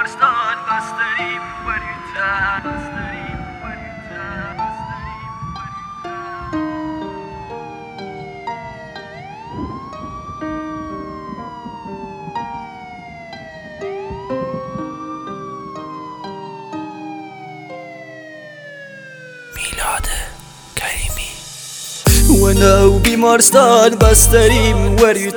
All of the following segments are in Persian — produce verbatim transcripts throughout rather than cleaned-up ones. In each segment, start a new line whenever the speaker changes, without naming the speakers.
بیمارستان بس داریم وریتر بس داریم وریتر بس
میلاد کریمی
ونو بیمارستان بستریم وری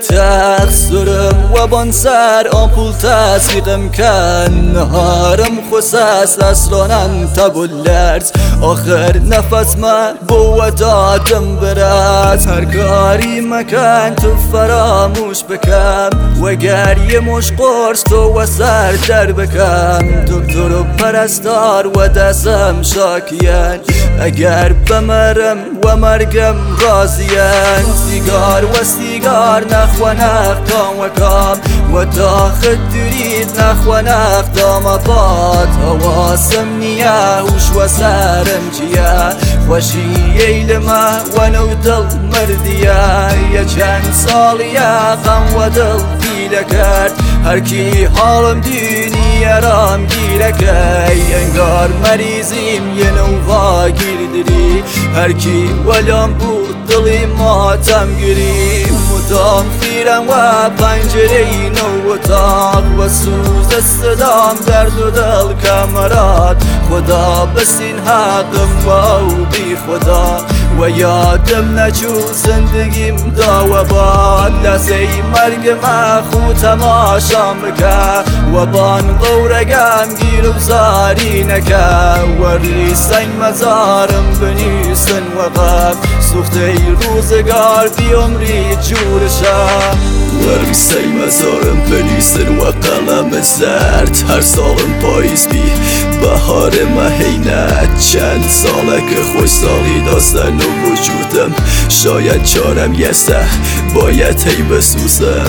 تقصرم و بانسر آمپول تصدیقم کن نهارم خساس اسرانم تبولرز آخر نفس ما بو دادم برات هر کاری مکن تو فراموش بکم و گریه مش قرص تو و سر در بکم دکتر و پرستار و دستم شاکیان اگر بمرم و مرگم راضیان سیگار و سیگار نخوا نختام و کام و داخل درید نخوا نختام باد حواسم نیا وش و سرم چیا خوشی ایل ما و نو دل مردیا یا چند سالیا غم و دل پیله کرد هر کی حالم دینی رام گیره که انگار مریضیم یه نووا گیردری هر کی ولم بود دلی ماتم گریم مدام خیرم و پنجره نو اتاق و سوز صدام درد و دل کمرات خدا بسین حقم و او بی خدا و یادم نچو زندگیم دا و باد لحظه مرگ ما خو تماشام بکن و بان قورگم گیر و زاری نکن و ریسنگ مزارم بنیسن و غم سوخته روزگار بی عمری جورشم و ریسنگ مزارم بنیسن و قلم زرد هر سالم پاییز بی بهار مهینت چند ساله که خوش سالی داستن و وجودم شاید چارم یه سه باید هی بسوزم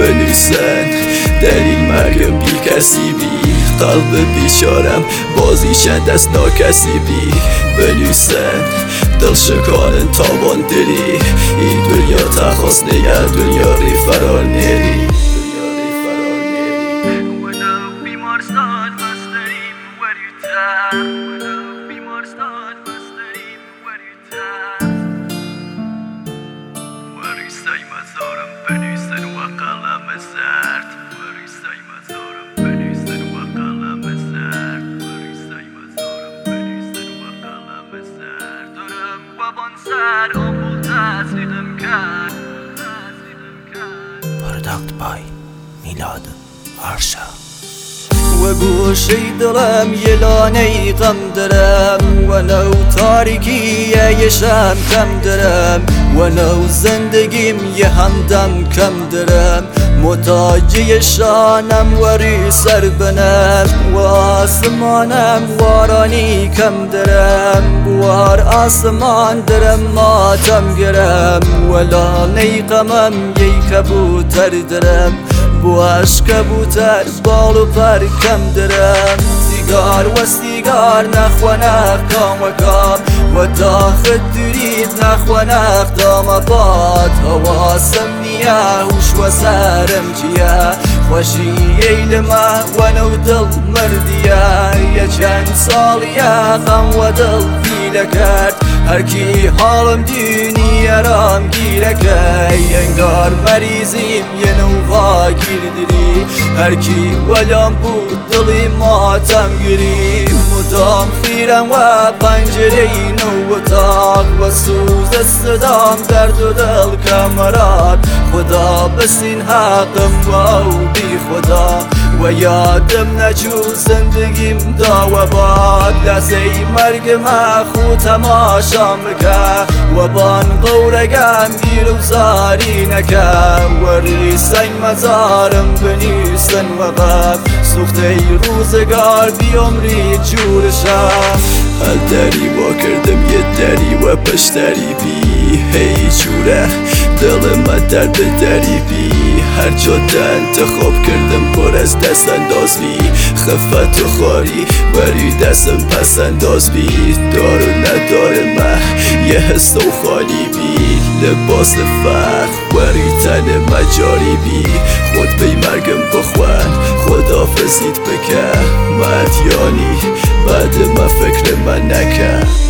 بنویسن دلیل مرگم بی کسی بی قلب بیچارم بازیشن دست ناکسی بی بنویسن دل شکانن تابان دلی این دنیا تخواست نگه دنیا ری فرار نری
ونو بیمارستان بس داریم وریتر ونو بیمارستان بس داریم وریتر وریستای مزارم بنویسن و قلم زرد وریستای مزارم بنویسن و قلم زرد وریستای مزارم بنویسن و قلم زرد دارم و بانسر آمول تصدیقم کرد تصدیقم کرد
پروداکت بای میلاد آرشا
و گوشی دلم یه لانه غم دارم و نو تاریکی یه شم کم دارم و نو زندگیم یه همدم کم دارم محتاجی شانم و ری سر بنم و آسمانم وارانی کم دارم وار آسمان درم ماتم گرم و لانه غمم یه کبوتر دارم بواش کبوتر بال و پر کم دارم سیگار و سیگار نخوا نختام و کام و داخل درید نخوا نختام باد حواسم نیا وش و سرم چیا خوشی ایل ما و نو دل مردیا یا چند سالیا غم و دل پیله کرد هر کی حالم دینی رام گیره که انگار مریضیم یه نووا گیردری هر کی ولم بود دلی ماتم گریم مدام خیرم و پنجره نو اتاق و سوز صدام درد و دل کمرات خدا بسین حقم و او بی خدا و یادم نچو زندگیم دا و باد لحظه مرگ ما خو تماشام بکن و بان قورگم گیر و زاری نکن و ریسنگ مزارم بنیسن و غم سوخته روزگار بی عمری جورشم هر دری با کردم یه دری و پشتری بی هی جوره دل ما در به دری بی هر جا انتخاب کردم پر از دست انداز بی خفت و خاری ولی دستم پس انداز بی دار و ندار من یه حس و خالی بی لباس فرق وری تن مجاری بی خود بی مرگم بخوان خدافظ رسید بکه مدیانی بعد ما فکر من نکه